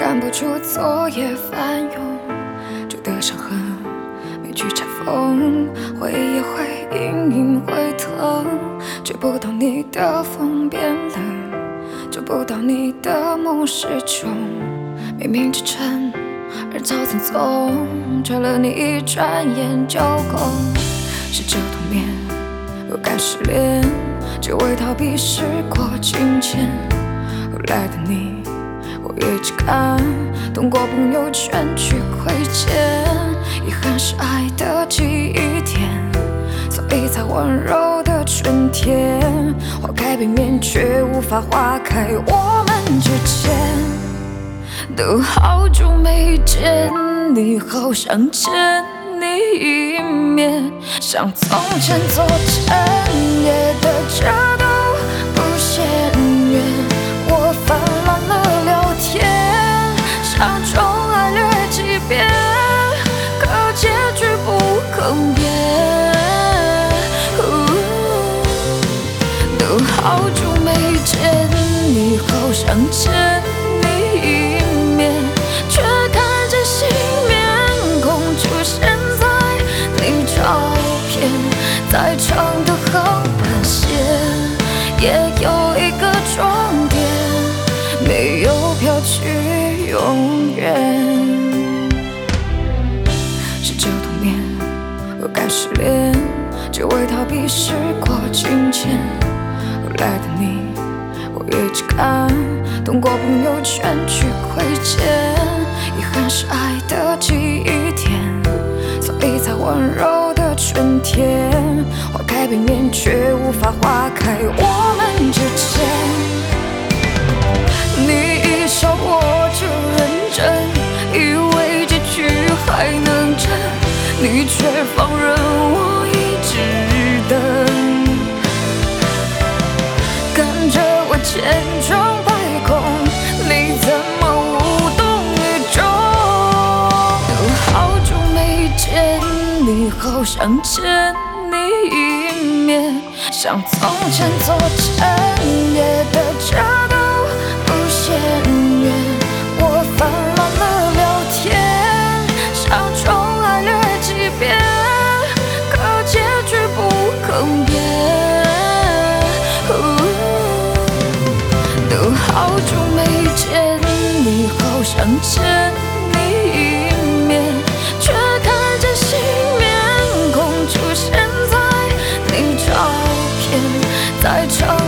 看不出昨夜翻涌，旧的伤痕没去拆封，回忆也会隐隐会疼，追不到你的风变冷，找不到你的梦始终，冥冥之中人潮匆匆，追了你一转眼就够，试着冬眠又该失恋，只为逃避时过境迁。后来的你我也只敢通过朋友圈去窥见，遗憾是爱的记忆点，所以在温柔的春天，花开背面却无法花开我们之间。都好久没见你，好想见你一面，像从前做整夜的这都不嫌远，我泛滥了聊天，想重来略几遍，可结局不可变。都好久没见你，好想见你一面，却看见新面孔出现在你照片，再长的横半线也有一个终点，没有飘去永远。试着冬眠又该失恋，只为逃避时过境迁。后来的你我也只敢通过朋友圈去窥见，遗憾是爱的记忆点，所以在温柔的春天，花开背面却无法花开我们之间。你一笑我就认真，以为结局还能真，你却放任我一直等，跟着我千疮百孔，你怎么无动于衷？都好久没见你，好想见你一面，像从前做整夜的这都不嫌远，我泛滥了聊天，想重来略几遍，可结局不可变。都好久没见你，好想见你一面，却看见新面孔出现在你照片，再长